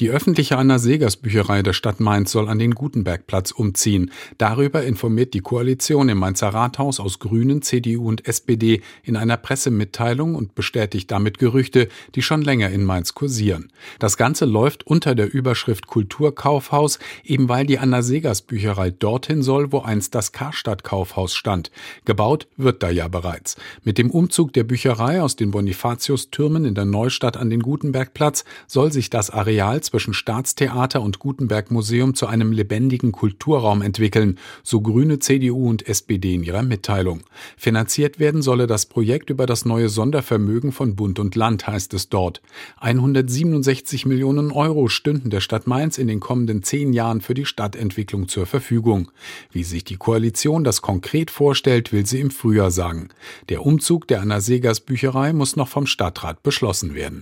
Die öffentliche Anna-Segers-Bücherei der Stadt Mainz soll an den Gutenbergplatz umziehen. Darüber informiert die Koalition im Mainzer Rathaus aus Grünen, CDU und SPD in einer Pressemitteilung und bestätigt damit Gerüchte, die schon länger in Mainz kursieren. Das Ganze läuft unter der Überschrift Kulturkaufhaus, eben weil die Anna-Segers-Bücherei dorthin soll, wo einst das Karstadt-Kaufhaus stand. Gebaut wird da ja bereits. Mit dem Umzug der Bücherei aus den Bonifatiustürmen in der Neustadt an den Gutenbergplatz soll sich das Areal zwischen Staatstheater und Gutenberg-Museum zu einem lebendigen Kulturraum entwickeln, so Grüne, CDU und SPD in ihrer Mitteilung. Finanziert werden solle das Projekt über das neue Sondervermögen von Bund und Land, heißt es dort. 167 Millionen Euro stünden der Stadt Mainz in den kommenden 10 Jahren für die Stadtentwicklung zur Verfügung. Wie sich die Koalition das konkret vorstellt, will sie im Frühjahr sagen. Der Umzug der Anna-Segers-Bücherei muss noch vom Stadtrat beschlossen werden.